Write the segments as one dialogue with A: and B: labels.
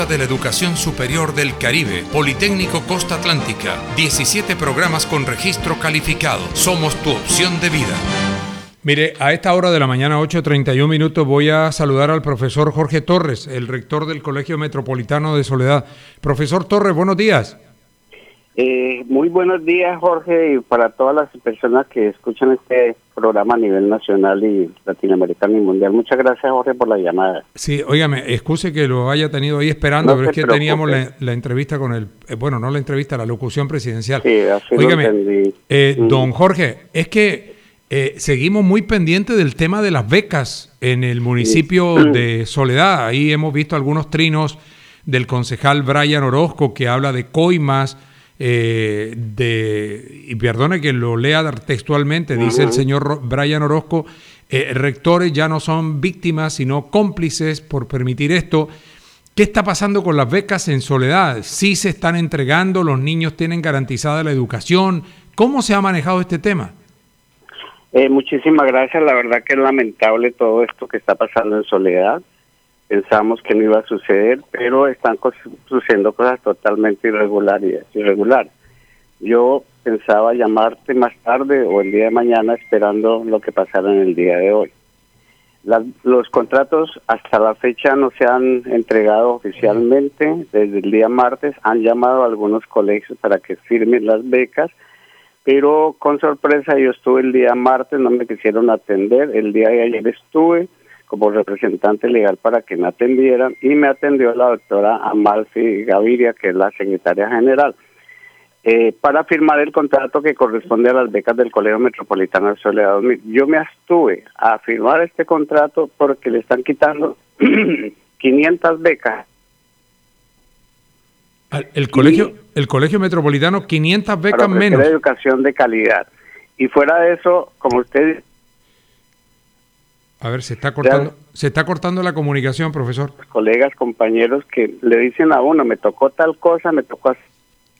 A: de la Educación Superior del Caribe, Politécnico Costa Atlántica, 17 programas con registro calificado. Somos tu opción de vida. Mire, a esta hora de la mañana, 8:31 minutos, voy a saludar al profesor Jorge Torres, el rector del Colegio Metropolitano de Soledad. Profesor Torres, buenos días.
B: Muy buenos días, Jorge, y para todas las personas que escuchan este programa a nivel nacional y latinoamericano y mundial. Muchas gracias, Jorge, por la llamada.
A: Sí, óigame, excuse que lo haya tenido ahí esperando, pero es que teníamos la entrevista con el... bueno, no la entrevista, la locución presidencial.
B: Sí, así óigame, lo entendí.
A: Don Jorge, es que seguimos muy pendientes del tema de las becas en el municipio de Soledad. Ahí hemos visto algunos trinos del concejal Brian Orozco que habla de coimas, y perdone que lo lea textualmente, dice el señor Brian Orozco, rectores ya no son víctimas sino cómplices por permitir esto. ¿Qué está pasando con las becas en Soledad? ¿Sí se están entregando? ¿Los niños tienen garantizada la educación? ¿Cómo se ha manejado este tema?
B: Muchísimas gracias. La verdad que es lamentable todo esto que está pasando en Soledad. Pensamos que no iba a suceder, pero están sucediendo cosas totalmente irregulares. Yo pensaba llamarte más tarde o el día de mañana esperando lo que pasara en el día de hoy. Los contratos hasta la fecha no se han entregado oficialmente. Desde el día martes han llamado a algunos colegios para que firmen las becas, pero con sorpresa yo estuve el día martes, no me quisieron atender. El día de ayer estuve como representante legal para que me atendieran y me atendió la doctora Amalfi Gaviria, que es la secretaria general, para firmar el contrato que corresponde a las becas del Colegio Metropolitano de Soledad 2000. Yo me abstuve a firmar este contrato porque le están quitando 500 becas.
A: El colegio Metropolitano, 500 becas menos.
B: Para educación de calidad. Y fuera de eso, como usted...
A: A ver, se está cortando la comunicación, profesor.
B: Colegas, compañeros que le dicen a uno, me tocó tal cosa, me tocó así.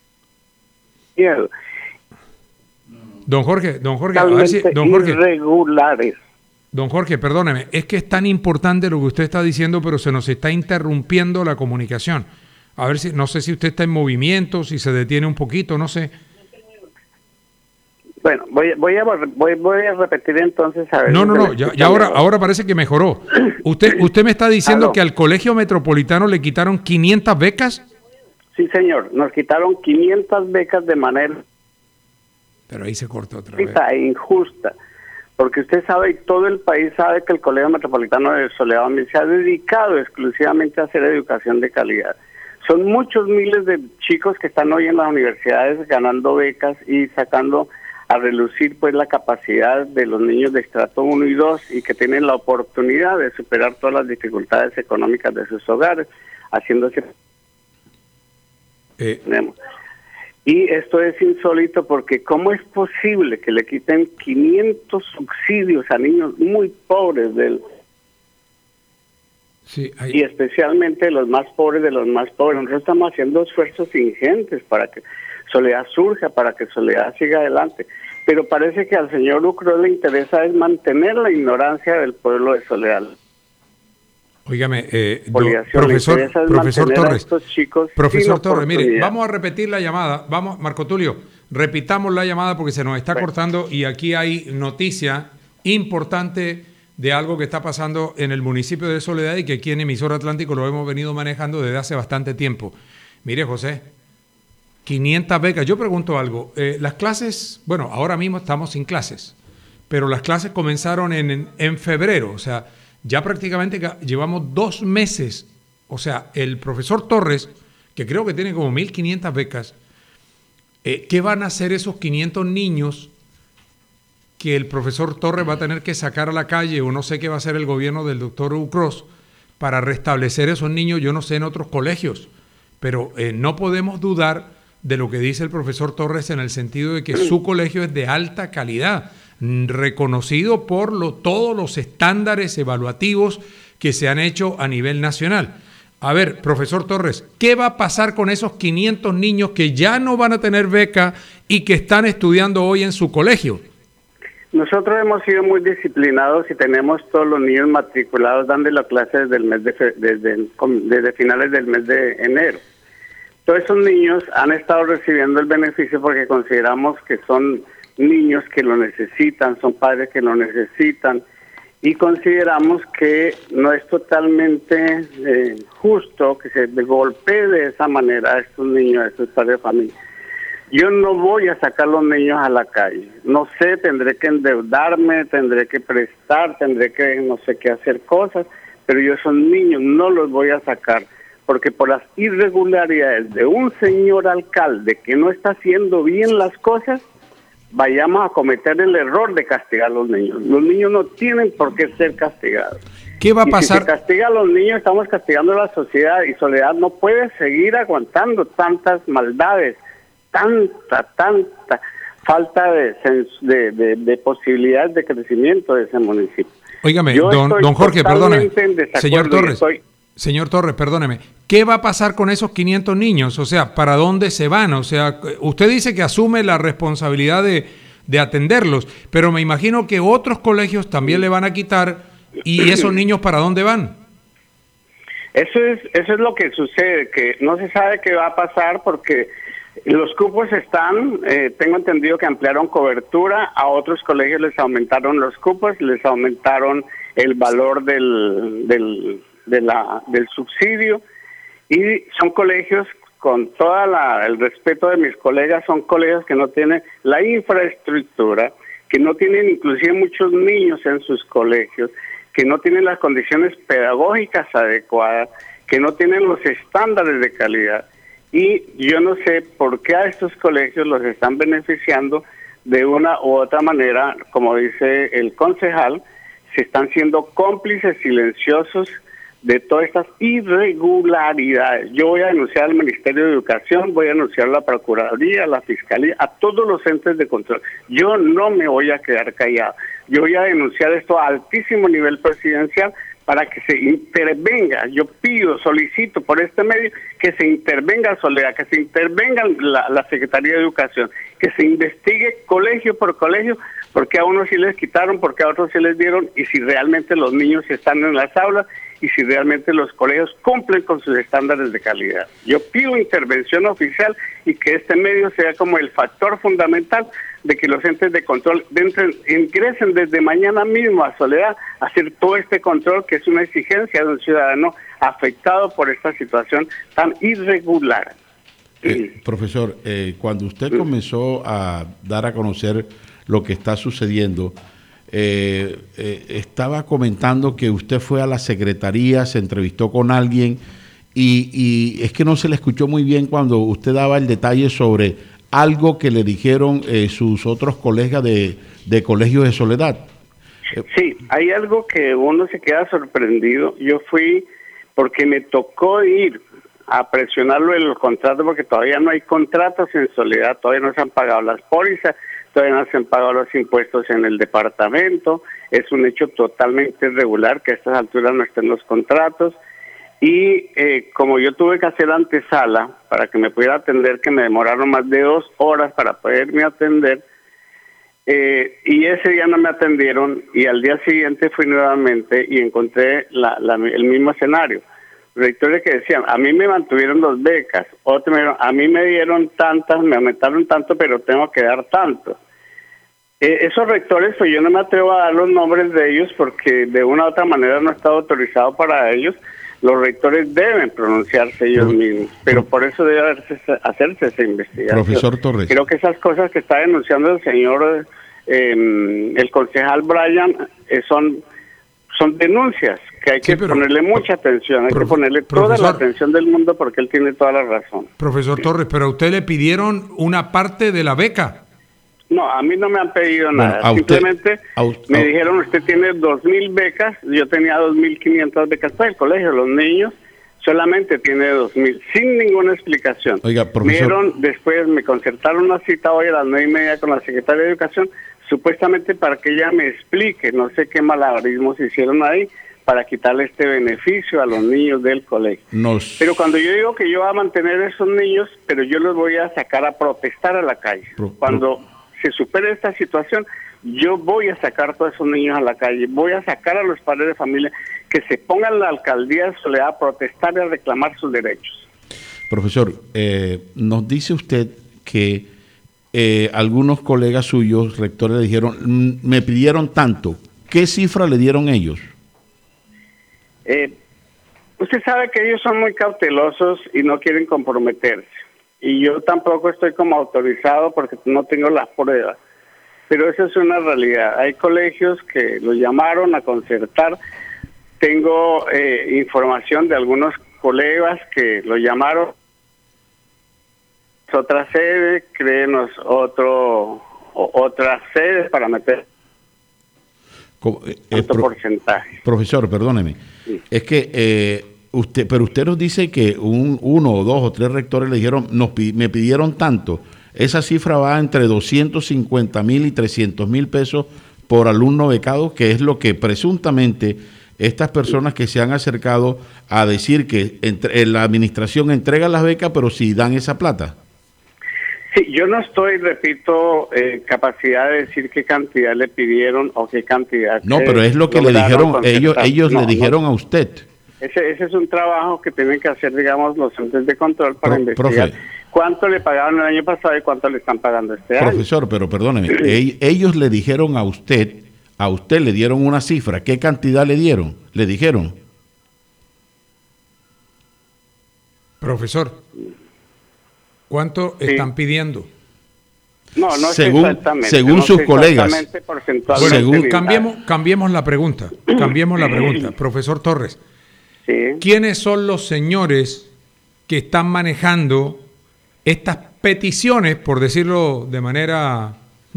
A: Don Jorge, a ver si, don Jorge,
B: irregulares.
A: Don Jorge, perdóneme, es que es tan importante lo que usted está diciendo, pero se nos está interrumpiendo la comunicación. A ver si, no sé si usted está en movimiento, si se detiene un poquito, no sé.
B: Bueno, voy a repetir entonces a ver.
A: No, ya ahora parece que mejoró. Usted me está diciendo que al Colegio Metropolitano le quitaron 500 becas.
B: Sí, señor, nos quitaron 500 becas de manera...
A: Pero ahí se cortó otra vez.
B: Injusta, porque usted sabe y todo el país sabe que el Colegio Metropolitano de Soledad se ha dedicado exclusivamente a hacer educación de calidad. Son muchos miles de chicos que están hoy en las universidades ganando becas y sacando a relucir pues la capacidad de los niños de estrato 1 y 2 y que tienen la oportunidad de superar todas las dificultades económicas de sus hogares, haciéndose... Y esto es insólito porque ¿cómo es posible que le quiten 500 subsidios a niños muy pobres y especialmente los más pobres de los más pobres? Nosotros estamos haciendo esfuerzos ingentes para que Soledad surja, para que Soledad siga adelante, pero parece que al señor Ucro le interesa es mantener la ignorancia del pueblo de Soledad.
A: Óigame, profesor Torres, profesor Torres, mire, vamos a repetir la llamada, Marco Tulio, repitamos la llamada porque se nos está cortando y aquí hay noticia importante de algo que está pasando en el municipio de Soledad y que aquí en Emisora Atlántico lo hemos venido manejando desde hace bastante tiempo. Mire, José, 500 becas. Yo pregunto algo, las clases, bueno, ahora mismo estamos sin clases, pero las clases comenzaron en febrero, o sea, ya prácticamente llevamos 2 meses. O sea, el profesor Torres, que creo que tiene como 1.500 becas, ¿qué van a hacer esos 500 niños que el profesor Torres va a tener que sacar a la calle, o no sé qué va a hacer el gobierno del doctor Ucros para restablecer esos niños? Yo no sé en otros colegios, pero no podemos dudar de lo que dice el profesor Torres en el sentido de que su colegio es de alta calidad, reconocido por todos los estándares evaluativos que se han hecho a nivel nacional. A ver, profesor Torres, ¿qué va a pasar con esos 500 niños que ya no van a tener beca y que están estudiando hoy en su colegio?
B: Nosotros hemos sido muy disciplinados y tenemos todos los niños matriculados dando la clase desde el mes desde finales del mes de enero. Todos esos niños han estado recibiendo el beneficio porque consideramos que son niños que lo necesitan, son padres que lo necesitan, y consideramos que no es totalmente justo que se golpee de esa manera a estos niños, a estos padres de familia. Yo no voy a sacar a los niños a la calle. No sé, tendré que endeudarme, tendré que prestar, tendré que no sé qué hacer cosas, pero yo son niños, no los voy a sacar, porque por las irregularidades de un señor alcalde que no está haciendo bien las cosas, vayamos a cometer el error de castigar a los niños. Los niños no tienen por qué ser castigados.
A: ¿Qué va a pasar?
B: Si se castiga a los niños, estamos castigando a la sociedad, y Soledad no puede seguir aguantando tantas maldades, tanta falta de posibilidades de crecimiento de ese municipio.
A: Óigame, don Jorge, perdóneme. Señor Torres, perdóneme. ¿Qué va a pasar con esos 500 niños? O sea, ¿para dónde se van? O sea, usted dice que asume la responsabilidad de atenderlos, pero me imagino que otros colegios también le van a quitar, y esos niños ¿para dónde van?
B: Eso es lo que sucede, que no se sabe qué va a pasar porque los cupos están, tengo entendido que ampliaron cobertura, a otros colegios les aumentaron los cupos, les aumentaron el valor del subsidio, y son colegios, con el respeto de mis colegas, son colegios que no tienen la infraestructura, que no tienen inclusive muchos niños en sus colegios, que no tienen las condiciones pedagógicas adecuadas, que no tienen los estándares de calidad. Y yo no sé por qué a estos colegios los están beneficiando de una u otra manera, como dice el concejal, se están siendo cómplices silenciosos de todas estas irregularidades. Yo voy a denunciar al Ministerio de Educación, voy a denunciar a la Procuraduría, a la Fiscalía, a todos los entes de control. Yo no me voy a quedar callado. Yo voy a denunciar esto a altísimo nivel presidencial para que se intervenga. Yo pido, solicito por este medio que se intervenga Soledad, que se intervenga la Secretaría de Educación, que se investigue colegio por colegio, porque a unos sí les quitaron, porque a otros sí les dieron, y si realmente los niños están en las aulas y si realmente los colegios cumplen con sus estándares de calidad. Yo pido intervención oficial y que este medio sea como el factor fundamental de que los entes de control ingresen desde mañana mismo a Soledad a hacer todo este control, que es una exigencia de un ciudadano afectado por esta situación tan irregular.
C: Profesor, cuando usted comenzó a dar a conocer lo que está sucediendo, estaba comentando que usted fue a la secretaría, se entrevistó con alguien y es que no se le escuchó muy bien cuando usted daba el detalle sobre algo que le dijeron sus otros colegas de colegios de Soledad.
B: Sí, hay algo que uno se queda sorprendido. Yo fui porque me tocó ir a presionarlo en los contratos, porque todavía no hay contratos en Soledad, todavía no se han pagado las pólizas, todavía no se han pagado los impuestos en el departamento. Es un hecho totalmente irregular que a estas alturas no estén los contratos. Y como yo tuve que hacer antesala para que me pudiera atender, que me demoraron más de 2 horas para poderme atender, y ese día no me atendieron, y al día siguiente fui nuevamente y encontré el mismo escenario. Rectores que decían, a mí me mantuvieron 2 becas, otros me dijeron, a mí me dieron tantas, me aumentaron tanto, pero tengo que dar tanto. Esos rectores, pues yo no me atrevo a dar los nombres de ellos porque de una u otra manera no está autorizado para ellos. Los rectores deben pronunciarse ellos mismos, pero por eso debe hacerse esa investigación.
C: Profesor Torres.
B: Creo que esas cosas que está denunciando el señor, el concejal Brian, son denuncias que hay que ponerle mucha atención, hay que ponerle toda la atención del mundo porque él tiene toda la razón.
A: Profesor Torres, pero a usted le pidieron una parte de la beca.
B: No, a mí no me han pedido nada. Simplemente me dijeron, usted tiene 2.000 becas, yo tenía 2.500 becas para el colegio, los niños solamente tiene 2.000, sin ninguna explicación.
C: Oiga, profesor.
B: Después me concertaron una cita hoy a las 9:30 con la Secretaria de Educación, supuestamente para que ella me explique, no sé qué malabarismos hicieron ahí, para quitarle este beneficio a los niños del colegio. Pero cuando yo digo que yo voy a mantener a esos niños, pero yo los voy a sacar a protestar a la calle. Cuando se supere esta situación, yo voy a sacar a todos esos niños a la calle, voy a sacar a los padres de familia que se pongan en la alcaldía de Soledad a protestar y a reclamar sus derechos.
C: Profesor, nos dice usted que algunos colegas suyos, rectores, le dijeron, me pidieron tanto. ¿Qué cifra le dieron ellos?
B: Usted sabe que ellos son muy cautelosos y no quieren comprometerse. Y yo tampoco estoy como autorizado porque no tengo las pruebas. Pero esa es una realidad. Hay colegios que los llamaron a concertar. Tengo información de algunos colegas que lo llamaron. Otra sede, créenos, otras sedes para meter otro porcentaje.
C: Profesor, perdóneme. Sí. Es que usted nos dice que uno o dos o tres rectores le dijeron, me pidieron tanto. Esa cifra va entre 250,000 y 300,000 pesos por alumno becado, que es lo que presuntamente estas personas que se han acercado a decir que la administración entrega las becas, pero sí dan esa plata.
B: Sí, yo no estoy, repito, capacidad de decir qué cantidad le pidieron o qué cantidad.
C: No, pero es lo que le dijeron, ellos le dijeron a usted.
B: Ese es un trabajo que tienen que hacer, digamos, los entes de control para investigar cuánto le pagaron el año pasado y cuánto le están pagando este año.
C: Profesor, pero perdóneme, ellos le dijeron a usted le dieron una cifra, ¿qué cantidad le dieron? ¿Le dijeron?
A: Profesor, ¿cuánto están pidiendo?
B: No
C: según,
B: exactamente.
C: Según
B: no
C: sus colegas.
A: Bueno, cambiemos la pregunta. Profesor Torres.
B: Sí.
C: ¿Quiénes son los señores que están manejando estas peticiones, por decirlo de manera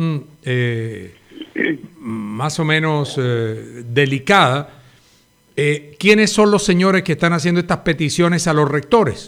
C: más o menos delicada? ¿Quiénes son los señores que están haciendo estas peticiones a los rectores?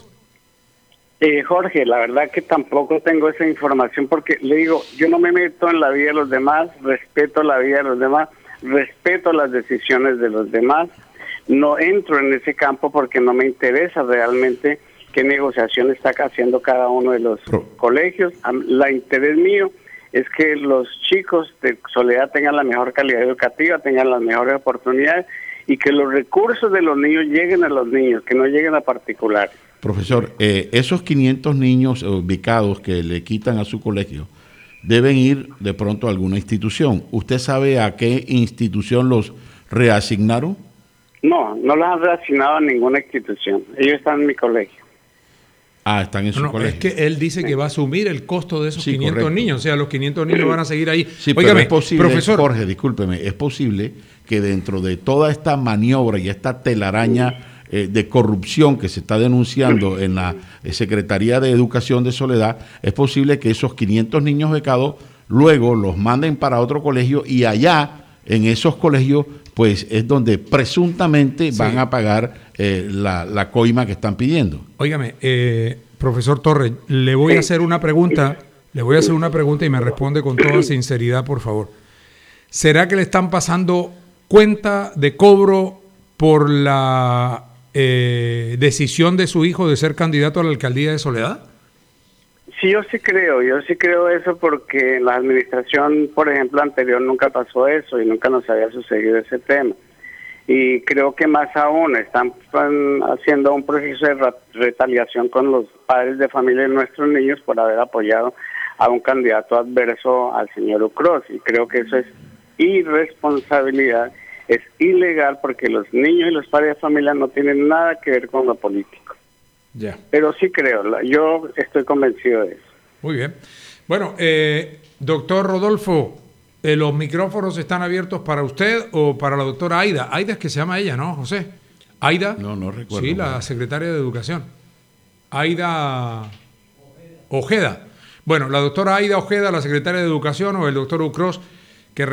B: Jorge, la verdad que tampoco tengo esa información porque le digo, yo no me meto en la vida de los demás, respeto la vida de los demás, respeto las decisiones de los demás, no entro en ese campo porque no me interesa realmente qué negociación está haciendo cada uno de los colegios. El interés mío es que los chicos de Soledad tengan la mejor calidad educativa, tengan las mejores oportunidades y que los recursos de los niños lleguen a los niños, que no lleguen a particulares.
C: Profesor, esos 500 niños becados que le quitan a su colegio deben ir de pronto a alguna institución. ¿Usted sabe a qué institución los reasignaron?
B: No los han reasignado a ninguna institución. Ellos están en mi colegio.
C: Ah, están en su colegio.
A: Es que él dice que va a asumir el costo de esos 500 correcto. Niños. O sea, los 500 niños van a seguir ahí.
C: Sí, pero es posible, profesor Jorge, discúlpeme, es posible que dentro de toda esta maniobra y esta telaraña de corrupción que se está denunciando en la Secretaría de Educación de Soledad, es posible que esos 500 niños becados luego los manden para otro colegio y allá, en esos colegios, pues es donde presuntamente van a pagar la coima que están pidiendo.
A: Óigame, profesor Torres, le voy a hacer una pregunta y me responde con toda sinceridad, por favor. ¿Será que le están pasando cuenta de cobro por la decisión de su hijo de ser candidato a la alcaldía de Soledad?
B: Sí, yo sí creo eso porque en la administración, por ejemplo, anterior nunca pasó eso y nunca nos había sucedido ese tema. Y creo que más aún están haciendo un proceso de retaliación con los padres de familia de nuestros niños por haber apoyado a un candidato adverso al señor Ucros. Y creo que eso es irresponsabilidad, es ilegal porque los niños y los padres de familia no tienen nada que ver con lo político.
A: Ya.
B: Pero sí creo, yo estoy convencido de eso.
A: Muy bien. Bueno, doctor Rodolfo, ¿los micrófonos están abiertos para usted o para la doctora Aida? Aida es que se llama ella, ¿no, José? Aida.
C: No recuerdo.
A: Sí, la secretaria de Educación. Aida Ojeda. Bueno, la doctora Aida Ojeda, la secretaria de Educación, o el doctor Ucros,